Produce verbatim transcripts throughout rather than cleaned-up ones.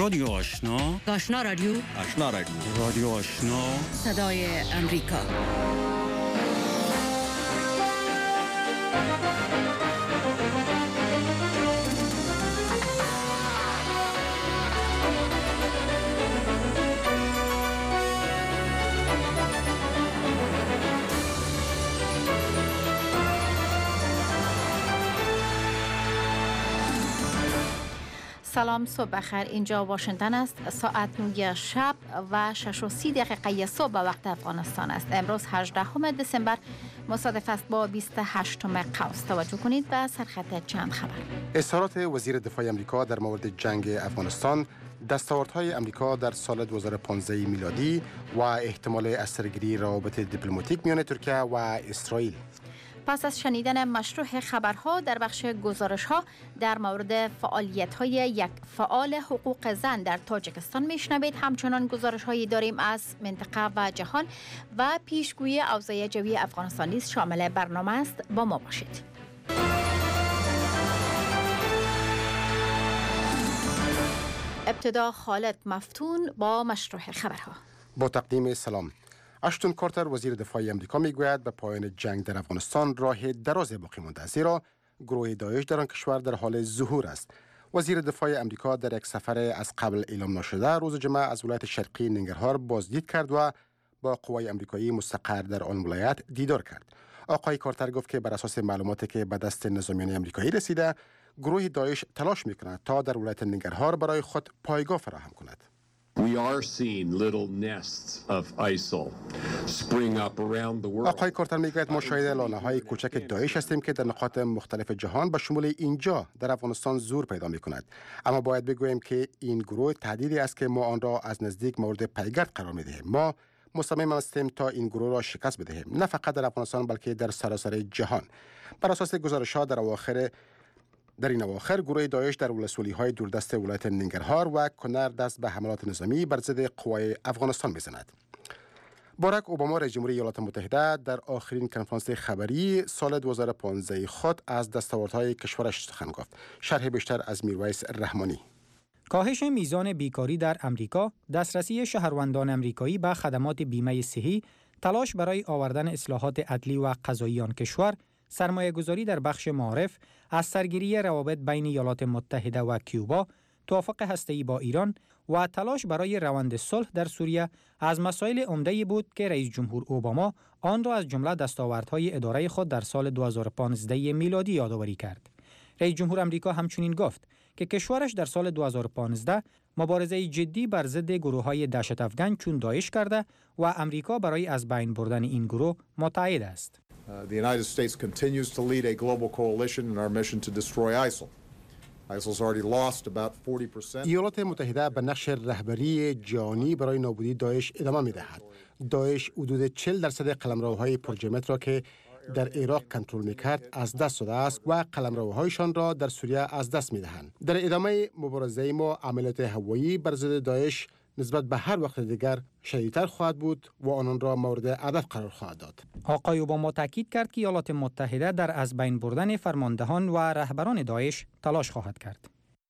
رادیو آشنا، آشنا رادیو، آشنا رادیو، رادیو آشنا، صدای امریکا. سلام، صبح بخیر. اینجا واشنگتن است. ساعت نه شب و شش و سی دقیقه صبح به وقت افغانستان است. امروز هجدهم دسامبر مصادف است با بیست و هشتم قوس. توجه کنید به سرخط چند خبر. اظهارات وزیر دفاع آمریکا در مورد جنگ افغانستان، دستاوردهای آمریکا در سال دو هزار و پانزده میلادی و احتمال اثرگیری روابط دیپلماتیک میان ترکیه و اسرائیل. پس از شنیدن مشروع خبرها در بخش گزارش‌ها در مورد فعالیت‌های یک فعال حقوق زن در تاجیکستان میشنوید. همچنان گزارش‌هایی داریم از منطقه و جهان و پیشگویی اوضاع جوی افغانستان نیز شامل برنامه است. با ما باشید. ابتدا خالد مفتون با مشروع خبرها. با تقدیم سلام. اشتون کارتر وزیر دفاع آمریکا میگوید به پایان جنگ در افغانستان راه دراز باقی مانده، زیرا گروه داعش در آن کشور در حال ظهور است. وزیر دفاع آمریکا در یک سفر از قبل اعلام نشده روز جمعه از ولایت شرقی ننگرهار بازدید کرد و با قوای آمریکایی مستقر در آن ولایت دیدار کرد. آقای کارتر گفت که بر اساس معلوماتی که به دست نظامیان آمریکایی رسیده، گروه داعش تلاش میکند تا در ولایت ننگرهار برای خود پایگاه فراهم کند. We are seeing little nests of ISIL spring up around the world. آقای کارتر میگوید ما شاهد لانه‌های کوچک داعش هستیم که در نقاط مختلف جهان به شمول اینجا در افغانستان ظهور پیدا می‌کند. اما باید بگوییم که این گروه تهدیدی است که ما آن را از نزدیک مورد پیگرد قرار می‌دهیم. ما مصمم هستیم تا این گروه را شکست بدهیم، نه فقط در افغانستان بلکه در سراسر جهان. بر اساس گزارش‌ها در اواخر در این اواخر گروه داعش در ولسوالی‌های دوردست ولایت ننگرهار و کنر دست به حملات نظامی بر ضد قوای افغانستان می‌زند. باراک اوباما رئیس جمهوری ایالات متحده در آخرین کنفرانس خبری سال دو هزار و پانزده خود از دستاوردهای کشورش سخن گفت. شرح بیشتر از میرویس رحمانی. کاهش میزان بیکاری در امریکا، دسترسی شهروندان امریکایی به خدمات بیمه صحی، تلاش برای آوردن اصلاحات عدلی و قضایی آن کشور، سرمایه‌گذاری در بخش معارف، از سرگیری روابط بین ایالات متحده و کیوبا، توافق هسته‌ای با ایران و تلاش برای روند صلح در سوریه از مسائل عمده‌ای بود که رئیس جمهور اوباما آن را از جمله دستاوردهای اداره خود در سال دو هزار و پانزده میلادی یادآوری کرد. رئیس جمهور آمریکا همچنین گفت که کشورش در سال دو هزار و پانزده مبارزه جدی بر ضد گروه‌های دهشت افکن چون داعش کرده و آمریکا برای از بین بردن این گروه متحد است. Uh, the United States continues to lead a global coalition in our mission to destroy ISIL. ISIL's already lost about forty percent. ایالات متحده به نقش رهبری جهانی برای نابودی داعش ادامه می‌دهد. داعش حدود چهل درصد قلمروهای پرجرمت را که در عراق کنترل می‌کرد از دست داده است و قلمروهایشان را در سوریه از دست می‌دهند. در ادامه مبارزه ما عملیات هوایی بر ضد داعش نسبت به هر وقت دیگر شدیدتر خواهد بود و آنان را مورد هدف قرار خواهد داد. آقای اوباما تاکید کرد که ایالات متحده در از بین بردن فرماندهان و رهبران داعش تلاش خواهد کرد.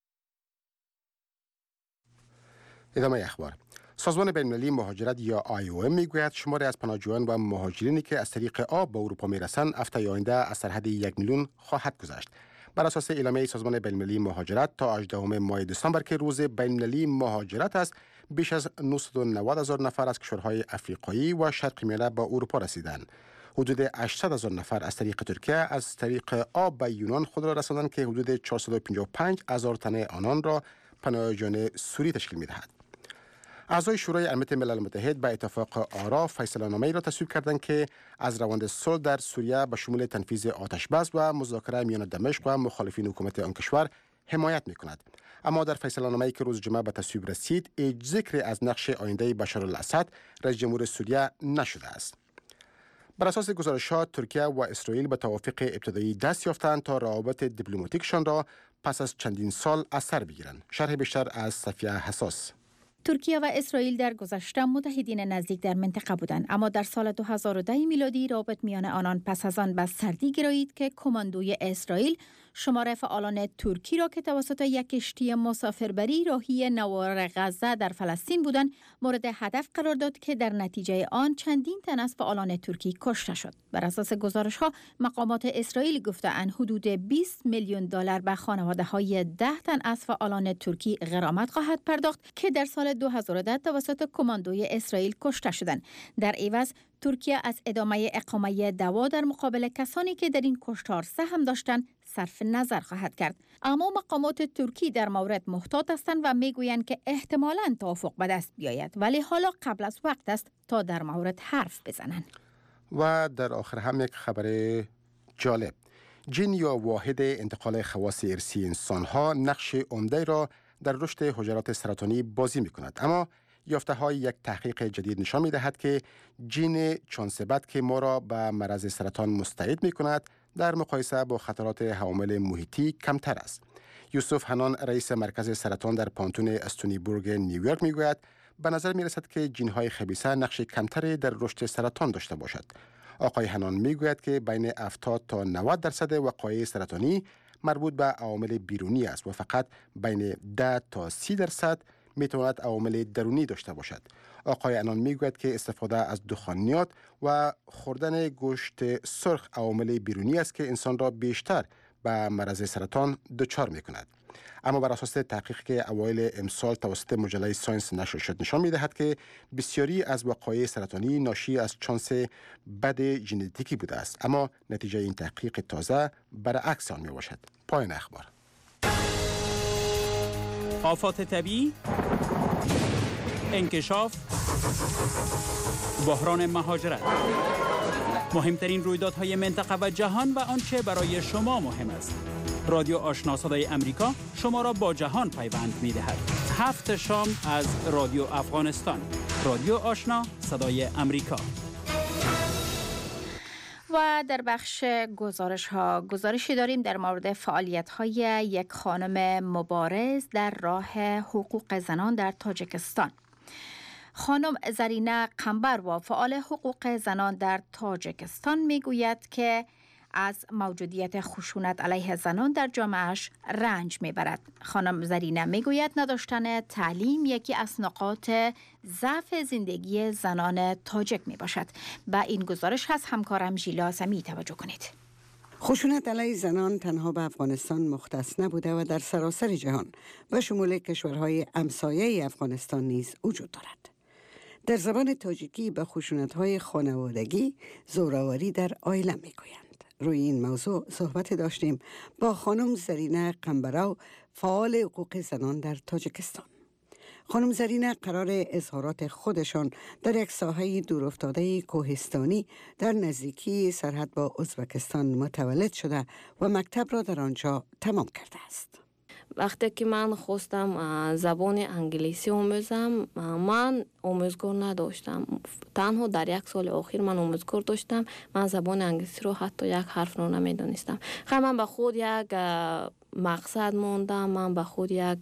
ادامه اخبار. سازمان بین‌المللی مهاجرت یا آی او ام میگوید شماری از پناهجویان و مهاجرینی که از طریق آب به اروپا میرسند هفته آینده از سرحد یک میلیون خواهد گذشت. بر اساس اعلامیه سازمان بین‌المللی مهاجرت تا هجدهم ماه دسامبر که روز بین‌المللی مهاجرت است، بیش از نهصد و نود هزار نفر از کشورهای افریقایی و شرق میانه به اروپا رسیدند. حدود هشتصد هزار نفر از طریق ترکیه از طریق آب به یونان خود را رساندند که حدود چهارصد و پنجاه و پنج هزار تن آنان را پناهجویان سوری تشکیل می‌دهد. اعضای شورای امنیت ملل متحد به اتفاق آرا فیصله‌نامه‌ای را تصویب کردند که از روند صلح در سوریه به شمول تنفیذ آتش بس و مذاکره میان دمشق و مخالفین حکومت آن کشور حمایت می‌کند. اما در فیصله‌نامه‌ای که روز جمعه به تصویب رسید، هیچ ذکری از نقش آینده بشارالاسد رئیس جمهور سوریه نشده است. بر اساس گزارش‌ها ترکیه و اسرائیل به توافق ابتدایی دست یافتند تا روابط دیپلماتیکشان را پس از چندین سال از سر بگیرند. شرح بیشتر از صفیه حساس. ترکیه و اسرائیل در گذشته متحدین نزدیک در منطقه بودند، اما در سال دو هزار و ده میلادی رابط میان آنان پس از آن به سردی گرایید که کماندوی اسرائیل شمار فعالان ترکی را که توسط یک کشتی مسافربری راهی نوار غزه در فلسطین بودند مورد هدف قرار داد که در نتیجه آن چندین تن از فعالان ترکی کشته شد. بر اساس گزارش ها مقامات اسرائیل گفته‌اند حدود بیست میلیون دلار به خانواده های ده تن از فعالان ترکی غرامت خواهد پرداخت که در سال دو هزار و ده توسط کماندوی اسرائیل کشته شدند. در عوض ترکیه از ادامه اقامه دعوا در مقابل کسانی که در این کشتار سهم داشتند صرف نظر خواهد کرد. اما مقامات ترکی در مورد محتاط هستند و میگویند که احتمالاً توافق به دست بیاید، ولی حالا قبل از وقت است تا در مورد حرف بزنند. و در آخر هم یک خبر جالب. جین یا واحد انتقال خواص ارثی انسان‌ها نقش عمده را در رشد حجرات سرطانی بازی می‌کند، اما یافته های یک تحقیق جدید نشان می‌دهد که جین چانسبت که ما را به مرض سرطان مستعد می‌کند در مقایسه با خطرات عوامل محیطی کمتر است. یوسف حنان رئیس مرکز سرطان در پانتون استونی بورگ نیویورک میگوید به نظر میرسد که جین‌های خبیثه نقش کمتری در رشد سرطان داشته باشد. آقای حنان میگوید که بین هفتاد تا نود درصد وقایع سرطانی مربوط به عوامل بیرونی است و فقط بین ده تا سی درصد میتواند عوامل درونی داشته باشد. آقای حنان میگوید که استفاده از دخانیات و خوردن گوشت سرخ عوامل بیرونی است که انسان را بیشتر به مرض سرطان دچار میکند. اما بر اساس تحقیقی که اوایل امسال توسط مجله ساینس نشر شد نشان میدهد که بسیاری از وقایع سرطانی ناشی از چانس بد ژنتیکی بوده است، اما نتیجه این تحقیق تازه برعکس آن میباشد. پایان اخبار. آفات طبیعی، انکشاف، بحران مهاجرت، مهمترین رویدادهای منطقه و جهان و آنچه برای شما مهم است. رادیو آشنا صدای امریکا شما را با جهان پیوند می دهد. هفت شام از رادیو افغانستان. رادیو آشنا صدای امریکا. و در بخش گزارش ها گزارشی داریم در مورد فعالیت های یک خانم مبارز در راه حقوق زنان در تاجیکستان. خانم زرینه قنبروا فعال حقوق زنان در تاجیکستان میگوید که از موجودیت خشونت علیه زنان در جامعهش رنج میبرد. خانم زرینه میگوید نداشتن تعلیم یکی از نقاط ضعف زندگی زنان تاجیک میباشد. با این گزارش از همکارم ژیلا سمی توجه کنید. خشونت علیه زنان تنها به افغانستان مختص نبوده و در سراسر جهان به شمول کشورهای همسایه افغانستان نیز وجود دارد. در زبان تاجیکی به خشونت‌های خانوادگی زوراوری در عائله میگویند. روی این موضوع صحبت داشتیم با خانم زرینه قنبروا فعال حقوق زنان در تاجیکستان. خانم زرینه قرار اظهارات خودشان در یک ساحه دورافتاده کوهستانی در نزدیکی سرحد با ازبکستان متولد شده و مکتب را در آنجا تمام کرده است. وقتی که من خواستم زبان انگلیسی آموزم، من آموزگار نداشتم. تنها در یک سال آخر من آموزگار داشتم. من زبان انگلیسی رو حتی یک حرف رو نمیدانستم. خیلی من به خود یک مقصد موندم. من به خود یک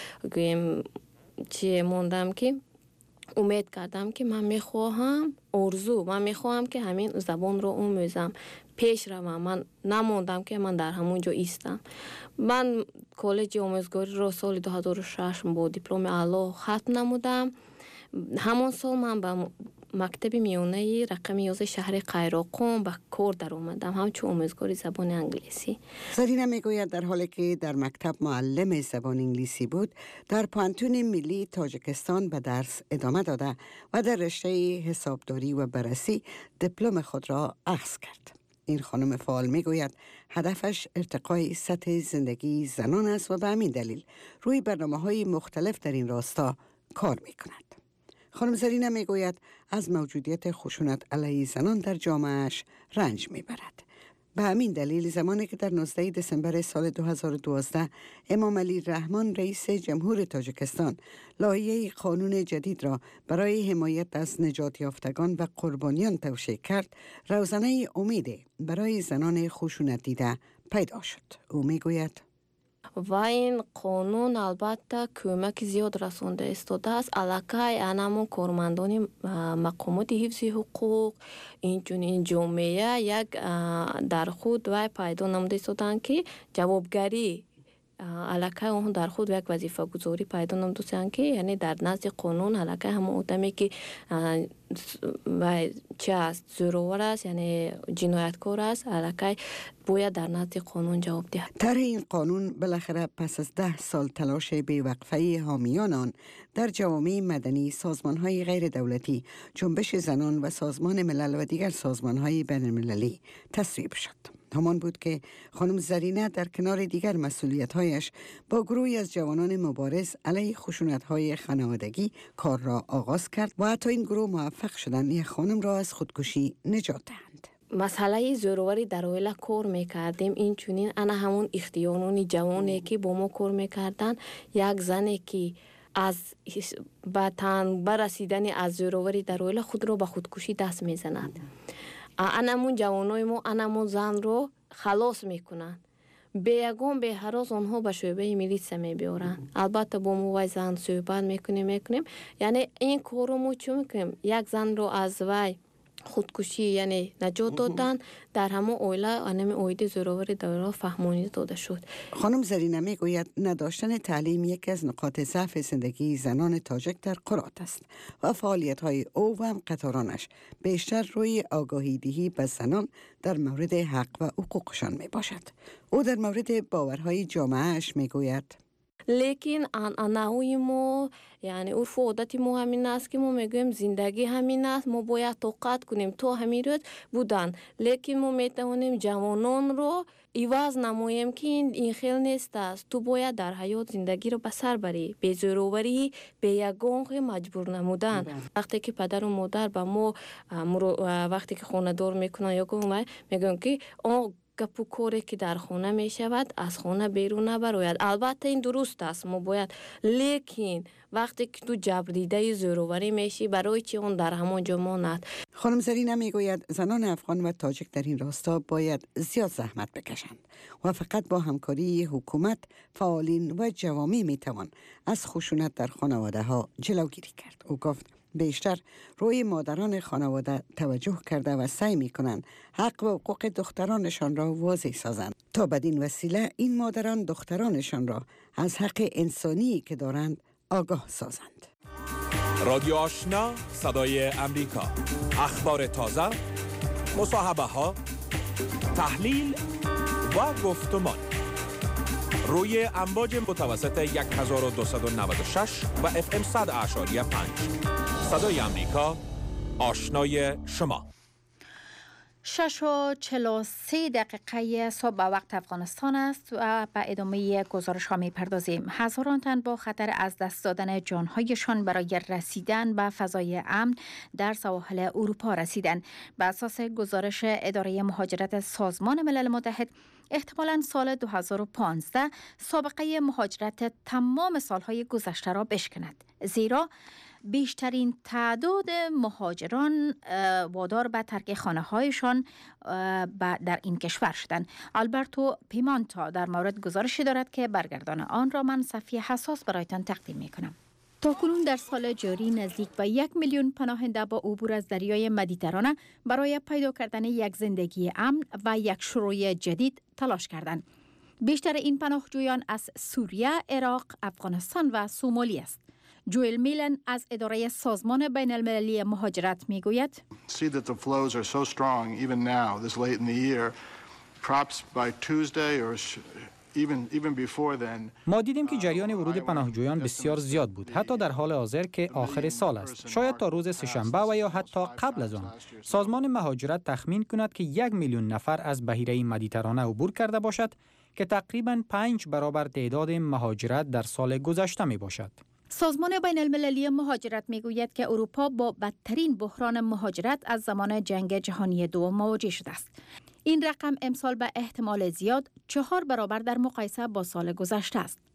چی موندم که امید کردم که من میخواهم ارزو من میخواهم که همین زبان رو آموزم، پیش روم. من نموندم که من در همون جا ایستم. من کالج آموزگاری رو سال دو هزار و شش با دیپلم اعلی ختم نمودم. همون سال من به مکتب میانه رقم یازده شهر قیراقوم به کار در اومدم، همچون آموزگاری زبان انگلیسی. زرینه میگوید در حالی که در مکتب معلم زبان انگلیسی بود، در پانتون ملی تاجیکستان به درس ادامه داده و در رشته حسابداری و بررسی دیپلم خود را اخذ کرد. این خانم فعال میگوید هدفش ارتقای سطح زندگی زنان است و به همین دلیل روی برنامه‌های مختلف در این راستا کار میکند. خانم زرینه میگوید از موجودیت خشونت علیه زنان در جامعهش رنج میبرد. به همین دلیل زمانی که در نوزدهم دسامبر سال دو هزار و دوازده امام علی رحمان رئیس جمهور تاجیکستان لایحه قانون جدید را برای حمایت از نجات یافتگان و قربانیان توشیح کرد، روزنه امید برای زنان خشونت دیده پیدا شد. او میگوید و این قانون البته کمک زیاد رسونده استاده است. علاقه انمون کارمندان مقامات حفظ حقوق این جامعه یک در خود و پیدا نموده استادند که جوابگری علاقه اون در خود یک وظیفه گذاری پیدا نمودند که یعنی در نزد قانون علاقه همون آدمی که و چه است زورآور است یعنی جنایتکار است علاقه باید در نزد قانون جواب دهد. طرح این قانون بالاخره پس از ده سال تلاش بی‌وقفه حامیان آن در جوامع مدنی، سازمان‌های غیر دولتی، جنبش زنان و سازمان ملل و دیگر سازمان‌های بین‌المللی تصویب شد. همان بود که خانم زرینه در کنار دیگر مسئولیت‌هایش با گروهی از جوانان مبارز علیه خشونت‌های خانوادگی کار را آغاز کرد و حتی این گروه موفق شدند یک خانم را از خودکشی نجات دهند. مسئله زوروری در اویلا کار میکردیم این چونین انا همون اختیارانی جوانی که با ما کار میکردن یک زنی که از به تن برسیدن از زوروری در اویلا خود رو به خودکشی دست میزند. انمون جوانای ما انمون زن رو خلاص میکنن به یگان به هراس آنها به شعبه میلیس میبیارن. البته با ما وای زن صحبت میکنیم میکنیم یعنی این کار رو ما چون میکنیم یک زن رو از وای خودکشی یعنی نجات دادن در همه اویلا انمی اویده زوروری دوره فهمانی داده شد. خانم زرینه میگوید نداشتن تعلیم یکی از نقاط ضعف زندگی زنان تاجک در قرات است و فعالیت‌های او و هم قطارانش بیشتر روی آگاهی دهی به زنان در مورد حق و حقوقشان می باشد. او در مورد باورهای جامعهش میگوید لیکن انعنه‌های ما یعنی عرف و عادت ما همین است که ما میگویم زندگی همین است ما باید طاقت کنیم تو همین روز بودن لیکن ما میتوانیم جوانان رو ایواز نماییم که این خیل نیست است تو باید در حیات زندگی رو بسر بری به زوروری به یگان مجبور نمودن. وقتی که پدر و مادر به ما وقتی که خانه دار میکنن یا که میگن که آه گپو کاری که در خانه می شود از خانه بیرون نبراید. البته این درست است ما باید لیکن وقتی که تو جبریده زوروری میشی برای چی اون در همان جا ماند. خانم زرینه میگوید زنان افغان و تاجک در این راستا باید زیاد زحمت بکشند و فقط با همکاری حکومت، فعالین و جوامع میتوان از خشونت در خانواده ها جلوگیری کرد. او گفت بیشتر روی مادران خانواده توجه کرده و سعی می کنند حق و حقوق دخترانشان را واضح سازند تا بدین وسیله این مادران دخترانشان را از حق انسانی که دارند آگاه سازند. رادیو آشنا صدای امریکا، اخبار تازه، مصاحبه ها، تحلیل و گفتمان روی امواج متوسط هزار و دویست و نود و شش و اف ام صد اعشاری پنج. صدای امریکا، آشنای شما. شش و چهل و سه دقیقه صبح به وقت افغانستان است و به ادامه گزارش ها می پردازیم. هزاران تن با خطر از دست دادن جانهایشان برای رسیدن به فضای امن در سواحل اروپا رسیدند. به اساس گزارش اداره مهاجرت سازمان ملل متحد احتمالاً سال دو هزار و پانزده سابقه مهاجرت تمام سالهای گذشته را بشکند، زیرا بیشترین تعداد مهاجران وادار به ترک خانه هایشان در این کشور شدند. آلبرتو پیمانتا در مورد گزارشی دارد که برگردان آن را من صفی حساس برایتان تقدیم می کنم. تاکنون در سال جاری نزدیک به یک میلیون پناهنده با عبور از دریای مدیترانه برای پیدا کردن یک زندگی امن و یک شروع جدید تلاش کردند. بیشتر این پناهجویان از سوریه، عراق، افغانستان و سومالی است. جوئل میلن از اداره سازمان بین المللی مهاجرت می گوید see that the flows are so strong even now this late in the year perhaps by Tuesday or even even before then. ما دیدیم که جریان ورود پناهجویان بسیار زیاد بود، حتی در حال حاضر که آخر سال است، شاید تا روز سه‌شنبه و یا حتی قبل از آن. سازمان مهاجرت تخمین کند که یک میلیون نفر از بحیره مدیترانه عبور کرده باشد که تقریباً پنج برابر تعداد مهاجرت در سال گذشته می باشد. سازمان بین المللی مهاجرت می گوید که اروپا با بدترین بحران مهاجرت از زمان جنگ جهانی دوم مواجه شده است. این رقم امسال به احتمال زیاد چهار برابر در مقایسه با سال گذشته است.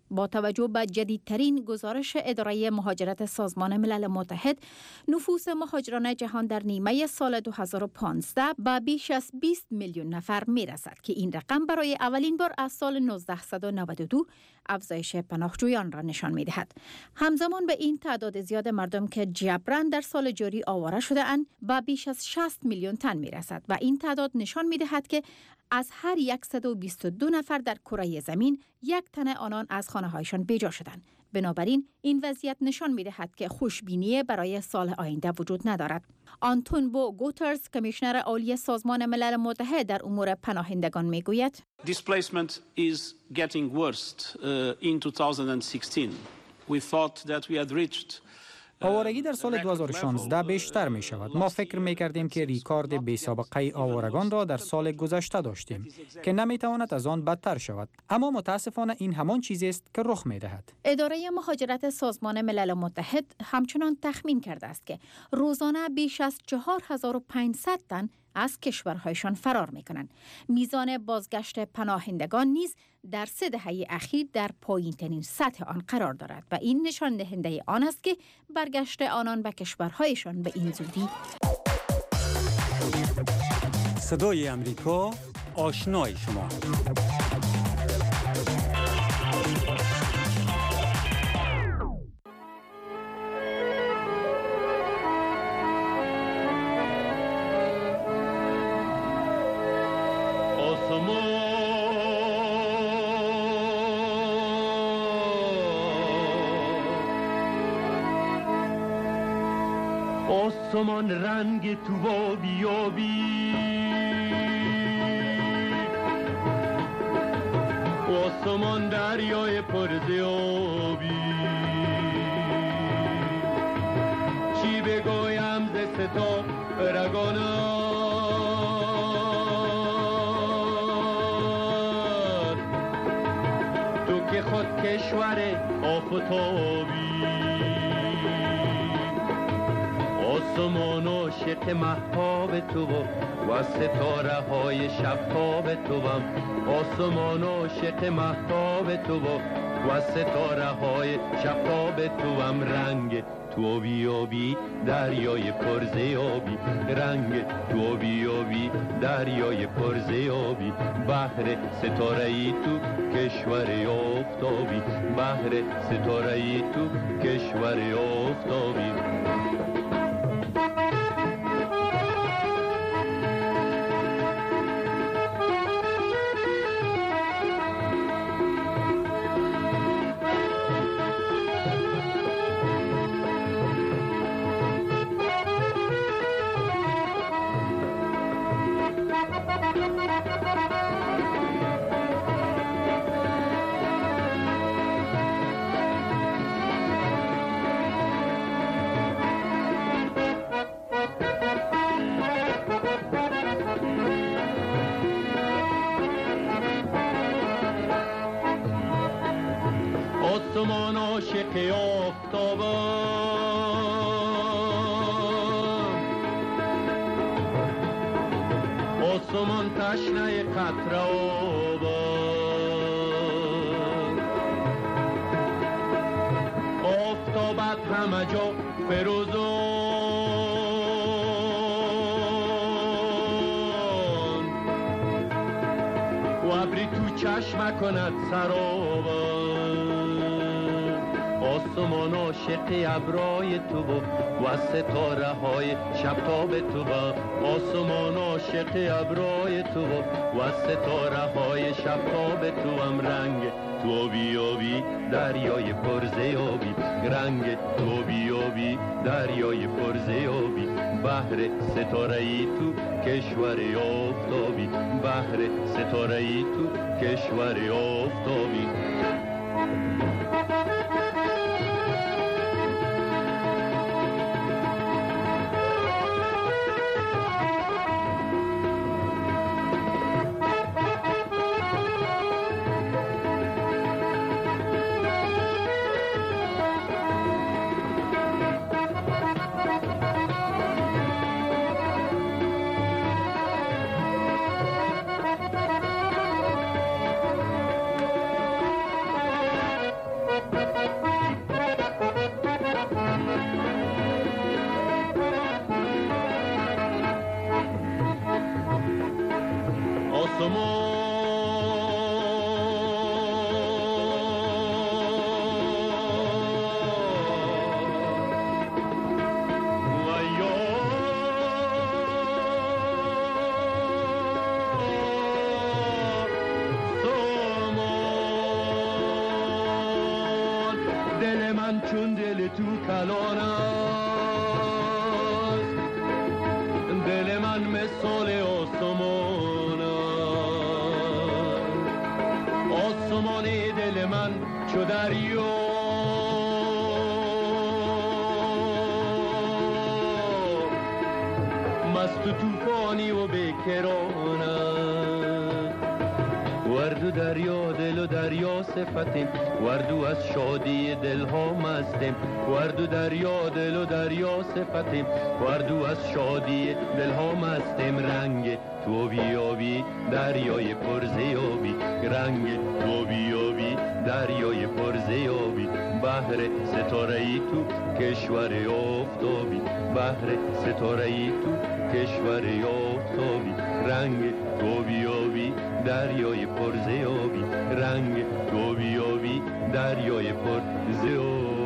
با توجه به جدیدترین گزارش اداره مهاجرت سازمان ملل متحد، نفوس مهاجران جهان در نیمه سال دو هزار و پانزده به بیش از بیست میلیون نفر می رسد که این رقم برای اولین بار از سال نوزده نود و دو افزایش پناهجویان را نشان می دهد. همزمان به این تعداد زیاد مردم که جبران در سال جاری آواره شده اند به بیش از شصت میلیون تن می رسد و این تعداد نشان می دهد که از هر صد و بیست و دو نفر در کره زمین یک تن آنان از خانه هایشان بیجا شدند. بنابراین این وضعیت نشان می دهد که خوشبینی برای سال آینده وجود ندارد. آنتون بو گوترز، کمیشنر عالی سازمان ملل متحد در امور پناهندگان می گوید Displacement is getting worse uh, in twenty sixteen. We thought that we had reached آوارگی در سال دو هزار و شانزده بیشتر می شود. ما فکر می کردیم که ریکارد بی سابقه آوارگان را در سال گذشته داشتیم که نمی تواند از آن بدتر شود. اما متاسفانه این همان چیزی است که رخ می دهد. اداره مهاجرت سازمان ملل متحد همچنان تخمین کرده است که روزانه بیش از چهار هزار و پانصد تن از کشورهایشان فرار می کنند. میزان بازگشت پناهندگان نیز در سه دهه اخیر در پایین‌ترین سطح آن قرار دارد و این نشان دهنده آن است که برگشت آنان به کشورهایشان به این زودی. صدای امریکا، آشنای شما. آسمان رنگ تو و بیابی، آسمان دریای پرزیابی، چی بگویم ز ستا رگانت، تو که خود کشور آفتابی، آسمان عاشق مهتاب تو و ستاره های شبتاب توام، آسمان عاشق مهتاب تو و ستاره های شبتاب توام، رنگ تو بیابی دریای پرزیابی، رنگ تو بیابی دریای پرزیابی، بحر ستاره ای تو کشور آفتابی، بحر ستاره ای تو کشور آفتابی. آسمان عاشق آفتابم، آسمان تشنه قطره آبم، آفتابت همه جا فروزان و ابری تو چشم کند سرابم، آسمان عاشق ابرای تو و ستاره های شبتاب تو، آسمان عاشق ابرای تو و ستاره های شبتاب تو، هم رنگ تو بیابی دریای پرزیابی، رنگ تو بیابی دریای پرزیابی، بحر ستاره ای تو کشور آفتابی، بحر ستاره ای تو کشور آفتابی. باران است، دل من مثال آسمان است، آسمان دل من چو دریا، مست و طوفانی و بیکران است. وردو دریا دل و دریا صفتیم، وردو از شادی دلها مستیم. وردو دریا دل و دریا صفتیم، وردو از شادی دلها مستیم. رنگ تو بیابی دریای پرزیابی، رنگ تو بیابی دریای پرزیابی. بحر ستاره‌ای تو کشور آفتابی، بحر ستاره‌ای تو کشور آفتابی. رنگ تو بیابی دریای پرزیابی، رنگ تو بیابی دریای پرزیابی.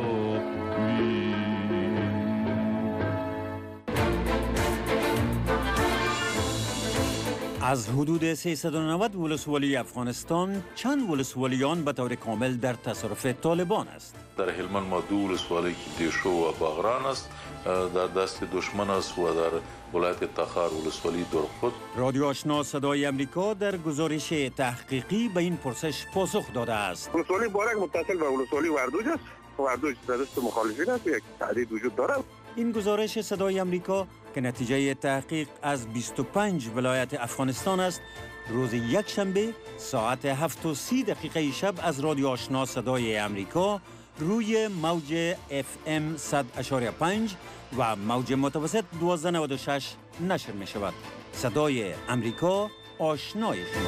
از حدود سیصد و نود ولسوالی افغانستان چند ولسوالیان به طور کامل در تصرف طالبان است. در هلمند ما دو ولسوالی که دیشو و باغران است در دست دشمن است و در ولایت تخار ولسوالی درخود. رادیو آشنا صدای امریکا در گزارش تحقیقی به این پرسش پاسخ داده است. ولسوالی بارک متصل به ولسوالی وردوج است. وردوج در دست مخالفین است، یک تهدید وجود دارد. این گزارش صدای امریکا که نتیجه تحقیق از بیست و پنج ولایت افغانستان است، روز یک شنبه ساعت هفت و سی دقیقه شب از رادیو آشنا صدای امریکا روی موج اف ام صد و پنج و موج متوسط دوازده و نود و شش نشر می شود. صدای امریکا، آشنای شما.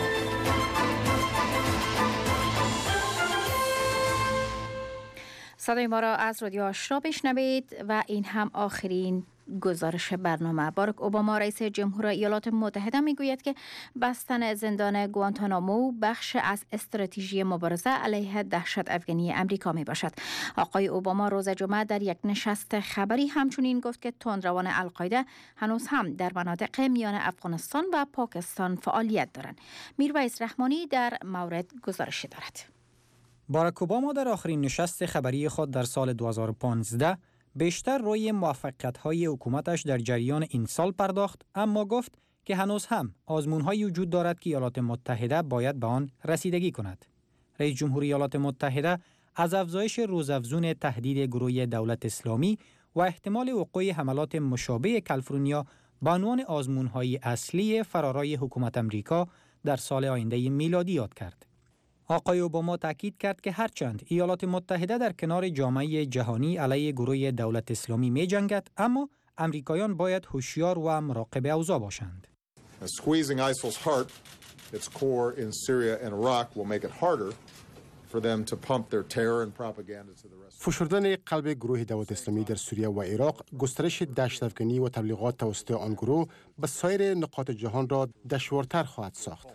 صدای ما را از رادیو آشنا بشنوید و این هم آخرین گزارش برنامه. باراک اوباما رئیس جمهور ایالات متحده میگوید که بستن زندان گوانتانامو بخش از استراتژی مبارزه علیه دهشت افغانی امریکا می باشد. آقای اوباما روز جمعه در یک نشست خبری همچنین گفت که تندروان القاعده هنوز هم در مناطق میان افغانستان و پاکستان فعالیت دارند. میرویس رحمانی در مورد گزارش دارد. باراک اوباما در آخرین نشست خبری خود در سال دو هزار و پانزده بیشتر روی موفقیت‌های حکومتش در جریان این سال پرداخت، اما گفت که هنوز هم آزمون‌هایی وجود دارد که ایالات متحده باید به آن رسیدگی کند. رئیس جمهور ایالات متحده از افزایش روزافزون تهدید گروه دولت اسلامی و احتمال وقوع حملات مشابه کالیفرنیا به عنوان آزمون‌های اصلی فرارای حکومت امریکا در سال آینده میلادی یاد کرد. آقای اوباما تاکید کرد که هرچند ایالات متحده در کنار جامعه جهانی علیه گروه دولت اسلامی می جنگد، اما امریکایان باید هوشیار و مراقب اوضاع باشند. Squeezing ISIL's heart, its core in Syria and Iraq will make it harder for them to pump their terror and propaganda to the rest. فشردن قلب گروه دولت اسلامی در سوریه و عراق، گسترش دهشت افغانی و تبلیغات توسط آن گروه به سایر نقاط جهان را دشوارتر خواهد ساخت.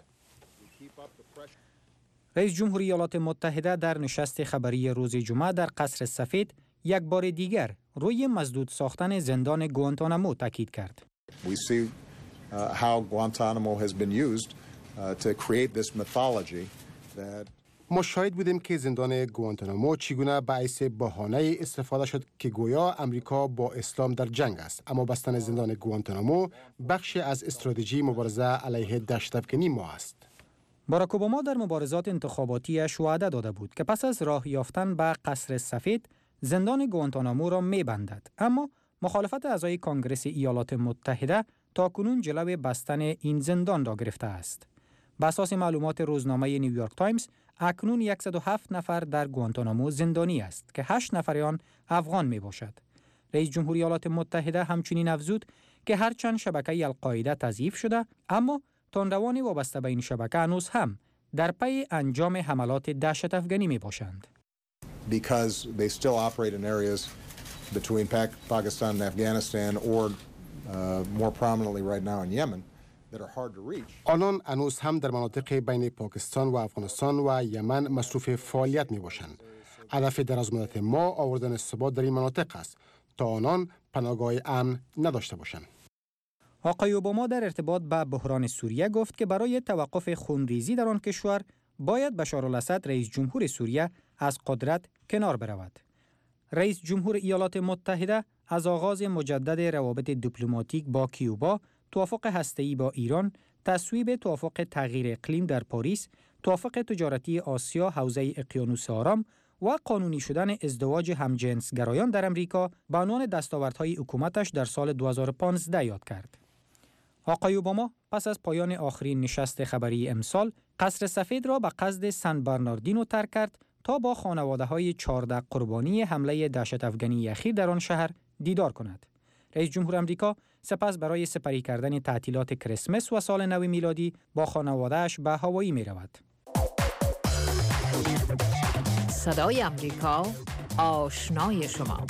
رئیس جمهور ایالات متحده در نشست خبری روز جمعه در قصر سفید یک بار دیگر روی مسدود ساختن زندان گوانتانامو تاکید کرد. We see uh, how Guantanamo has been used uh, to create this mythology that ما شاهد بودیم که زندان گوانتانامو چگونه باعث بهانه استفاده شد که گویا امریکا با اسلام در جنگ است، اما بستن زندان گوانتانامو بخشی از استراتژی مبارزه علیه دهشت افغانی ما است. باراک اوباما در مبارزات انتخاباتیش وعده داده بود که پس از راه یافتن به قصر سفید زندان گوانتانامو را می‌بندد، اما مخالفت اعضای کانگرس ایالات متحده تاکنون جلوی بستن این زندان را گرفته است. بر اساس معلومات روزنامه نیویورک تایمز، اکنون صد و هفت نفر در گوانتانامو زندانی است که هشت نفر آن افغان میباشد. رئیس جمهور ایالات متحده همچنین افزود که هرچند شبکه القاعده تضعیف شده، اما تندروان وابسته به این شبکه هنوز هم در پی انجام حملات دهشت افغانی می باشند. Because they still operate in areas between Pakistan and Afghanistan or uh, more prominently right now in Yemen that are hard to reach. آنان هنوز هم در مناطق بین پاکستان و افغانستان و یمن مصروف فعالیت می باشند. هدف درازمدت ما آوردن ثبات در این مناطق است تا آنان پناهگاه امن نداشته باشند. آقای اوباما در ارتباط با بحران سوریه گفت که برای توقف خونریزی در آن کشور باید بشار الاسد رئیس جمهور سوریه از قدرت کنار برود. رئیس جمهور ایالات متحده از آغاز مجدد روابط دیپلماتیک با کیوبا، توافق هسته‌ای با ایران، تصویب توافق تغییر اقلیم در پاریس، توافق تجارتی آسیا حوزه اقیانوس آرام و قانونی شدن ازدواج همجنسگرایان در امریکا به عنوان دستاوردهای حکومتش در سال دو هزار و پانزده یاد کرد. آقای اوباما پس از پایان آخرین نشست خبری امسال، قصر سفید را به قصد سن برناردینو ترک کرد تا با خانواده‌های چهارده قربانی حمله دهشت افغانی اخیر در آن شهر دیدار کند. رئیس جمهور آمریکا سپس برای سپری کردن تعطیلات کریسمس و سال نو میلادی با خانواده‌اش به هاوایی می رود. صدای آمریکا، آشنای شما.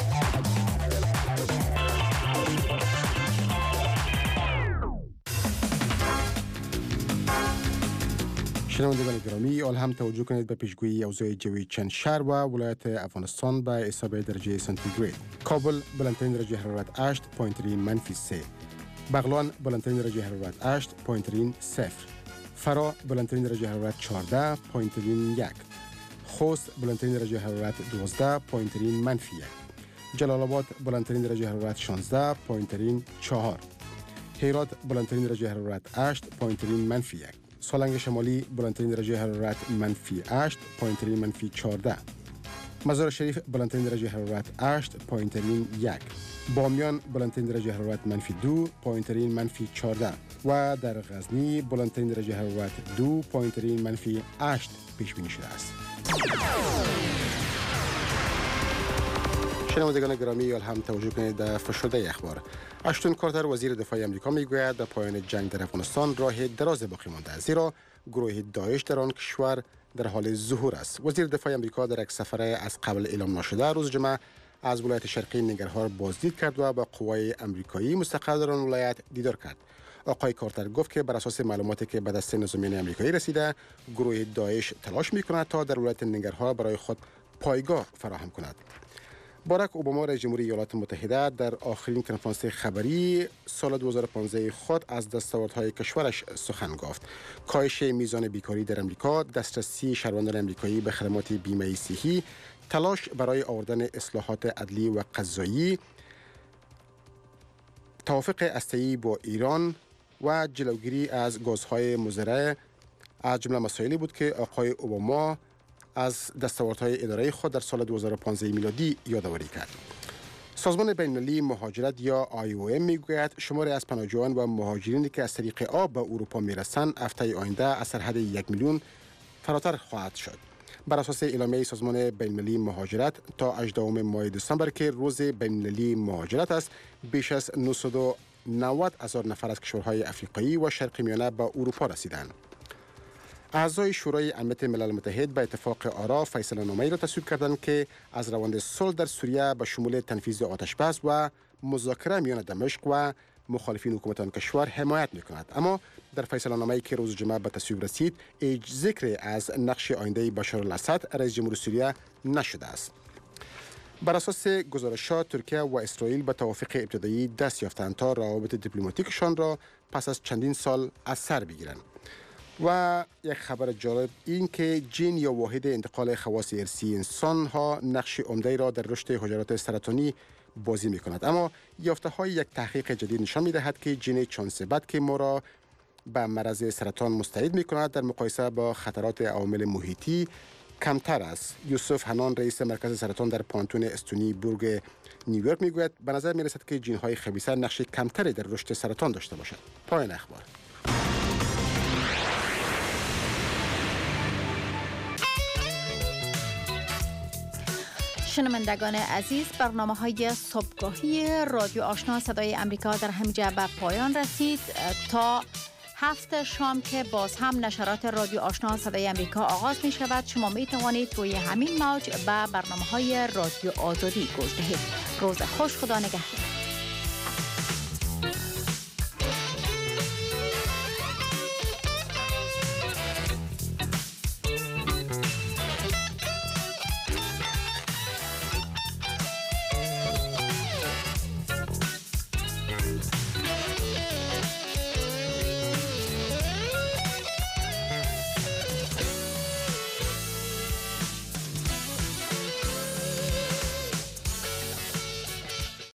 شنوندگان گرامی، آل هم توجه کنید به پیشگویی اوضاع جوی چند شهر و ولایت افغانستان به حساب درجه سانتیگراد. کابل بلندترین درجه حرارت هشت پوینت منفی سه، بغلان بلندترین درجه حرارت هشت پوینت صفر، فرا بلندترین درجه حرارت چهارده پوینت یک، خوست بلندترین درجه حرارت دوازده پوینت منفی یک، جلال آباد بلندترین درجه حرارت شانزده پوینت چهار، هرات بلندترین درجه حرارت هشت پوینت منفی یک، سالنگ شمالی بلندترین درجه حرارت منفی هشت پوینت منفی چهارده، مزار شریف بلندترین درجه حرارت هشت پوینت یک، بامیان بلندترین درجه حرارت منفی دو پوینت منفی چهارده و در غزنی بلندترین درجه حرارت دو پوینت منفی هشت پیش بینی شده است. شنوندگان گرامی، هم توجه کنید به فشرده اخبار. اشتون کارتر وزیر دفاع آمریکا میگوید در پایان جنگ در افغانستان راه دراز باقی مانده است، زیرا گروه داعش در آن کشور در حال ظهور است. وزیر دفاع آمریکا در یک سفر از قبل اعلام نشده روز جمعه از ولایت شرقی ننگرهار بازدید کرد و با قوای آمریکایی مستقر در آن ولایت دیدار کرد. آقای کارتر گفت که بر اساس معلوماتی که به دست نظامیان آمریکایی رسیده، گروه داعش تلاش می‌کند تا در ولایت ننگرهار برای خود پایگاه فراهم کند. باراک اوباما رئیس جمهوری ایالات متحده در آخرین کنفرانس خبری سال دو هزار و پانزده خود از دستاوردهای کشورش سخن گفت. کاهش میزان بیکاری در امریکا، دسترسی شهروندان امریکایی به خدمات بیمه صحی، تلاش برای آوردن اصلاحات عدلی و قضایی، توافق هسته‌ای با ایران و جلوگیری از گازهای مضر از جمله مسائلی بود که آقای اوباما از دستاوردهای اداره خود در سال دو هزار و پانزده میلادی یادآوری کرد. سازمان بین‌المللی مهاجرت یا آی او ام میگوید شمار از پناهجویان و مهاجرینی که از طریق آب به اروپا میرسند هفته آینده از سرحد یک میلیون فراتر خواهد شد. بر اساس اعلامیه سازمان بین‌المللی مهاجرت تا هجدهم ماه دسامبر که روز بین‌المللی مهاجرت است، بیش از نهصد و نود هزار نفر از کشورهای افریقایی و شرق میانه به اروپا رسیدند. اعضای شورای امنیت ملل متحد به اتفاق آرا فیصله‌نامه‌ای را تصویب کردند که از روند صلح در سوریه به شمول تنفیذ آتش بس و مذاکره میان دمشق و مخالفین حکومت آن کشور حمایت می‌کند. اما در فیصله‌نامه‌ای که روز جمعه به تصویب رسید، هیچ ذکری از نقش آینده بشار الاسد رئیس جمهور سوریه نشده است. بر اساس گزارش‌ها ترکیه و اسرائیل به توافق ابتدایی دست یافتند تا روابط دیپلماتیکشان را پس از چندین سال از سر بگیرند. و یک خبر جالب این که جین یا واحد انتقال خواص ارثی انسان ها نقش عمده را در رشد حجرات سرطانی بازی می کند. اما یافته های یک تحقیق جدید نشان می دهد که جین چانسبت که ما را به مرض سرطان مستعد می کند در مقایسه با خطرات عوامل محیطی کمتر است. یوسف هنان رئیس مرکز سرطان در پانتون استونی بورگ نیویورک می گوید به نظر می رسد که جین های خبیثه نقش کمتری در رشد سرطان داشته باشد. پایان اخبار. شنوندگان عزیز، برنامه های صبحگاهی رادیو آشنا صدای امریکا در همینجا به پایان رسید. تا هفت شام که باز هم نشرات رادیو آشنا صدای امریکا آغاز می شود، شما می توانید روی همین موج به برنامه های رادیو آزادی گوش دهید. روز خوش، خدا نگهدار.